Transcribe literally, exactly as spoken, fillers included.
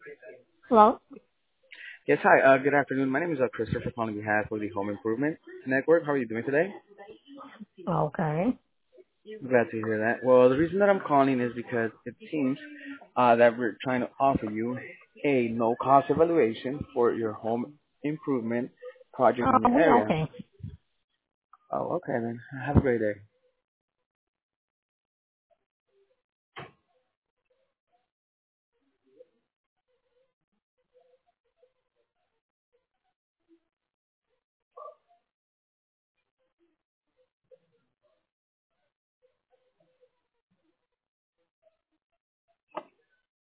Hello? Yes, hi. Uh, good afternoon. My name is uh, Christopher calling on behalf of the Home Improvement Network. How are you doing today? Okay. Glad to hear that. Well, the reason that I'm calling is because it seems uh, that we're trying to offer you a no-cost evaluation for your home improvement project Uh, in your we area. okay. Oh, okay then. Have a great day.